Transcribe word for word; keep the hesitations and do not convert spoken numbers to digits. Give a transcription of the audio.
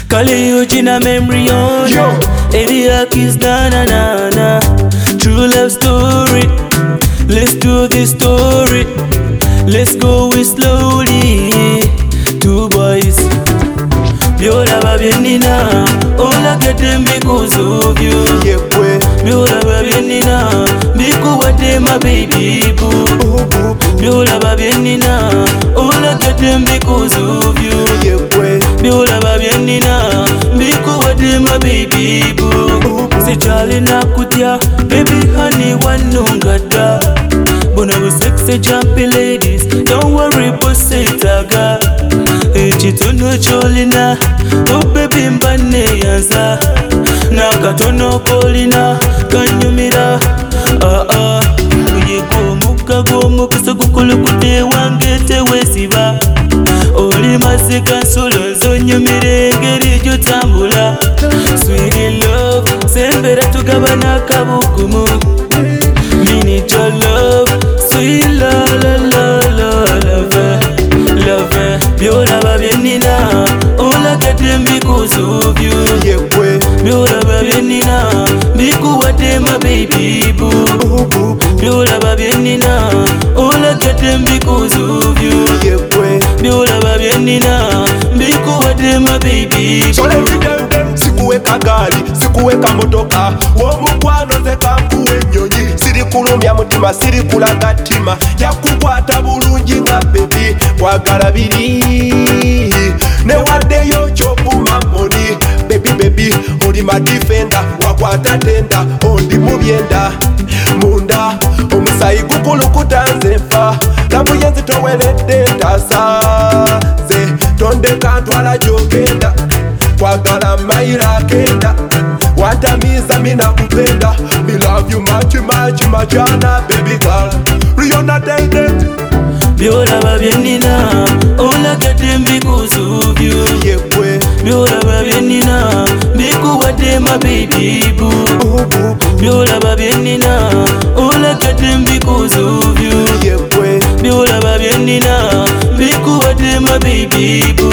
Kali Ujina memory on Elia kiss na na na na. True love story. Let's do this story. Let's go it slowly. Two boys. Biola babienina. All I get them because of you. Biola babienina. Biku wate my baby boo. Biola babienina. All I get them because of you. Biola babienina. Biku wate my baby boo. Si Charlie na kutia. Baby honey one nungata. Bona we sexy jumpy ladies. Don't worry boss it aga. Chitono cholina. Oh baby mbane yanza. Nakatono polina. Kanyumira. Ah ah. Uye gomuka gomukisa kukulu kute wangete wesiba. Oli masika solo zonyumire ngeri jotambula. Sweet in love. Sembera tugabana kabukumu. Me need your love. Sweet love, love, love, love, love. Biola babienina. All I get them because of you. Biola babienina. Biku wate my baby boo. Biola babienina. All I get them because of you. Biola babienina. Biku wate my baby boo. So let me tell them, sikuweka gari, sikuweka motoka. Womukwano nze kankuwe nyonyi. Siri kulumya mutima, siri kulaga tima. Yakukwata bulungi nga baby. Kwagala biri newaddeyo kyokuma moni. Baby baby, oli ma defender. Wakwata tenda, ondi mu byenda. Munda, omusayi gukulukuta nze nfa. Lambu yenzi toweredde ntasaze. Tondeka ntwala gyogenda. Kwagala mayira kenda. Watamiza mina kupenda. Me love you much much machana baby girl. Rihanna tell them. Biola babienina. All I get them because of you. Biola babienina. Biku wate my baby boo. Biola babienina. All I get them because of you. Biola babienina. Biku wate my baby boo.